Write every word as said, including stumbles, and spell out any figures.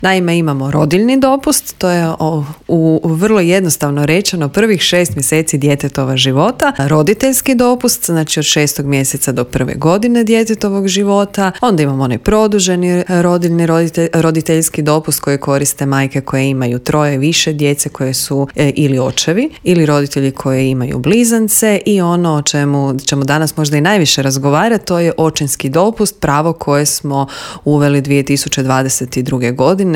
Naime, imamo rodiljni dopust, to je o, u, u vrlo jednostavno rečeno prvih šest mjeseci djetetova života, roditeljski dopust, znači od šestog mjeseca do prve godine djetetovog života, onda imamo onaj produženi rodiljni roditelj, roditeljski dopust koji koriste majke koje imaju troje više djece koje su e, ili očevi ili roditelji koji imaju blizance i ono o čemu ćemo danas možda i najviše razgovarati, to je očinski dopust, pravo koje smo uveli dvije tisuće dvadeset druge godine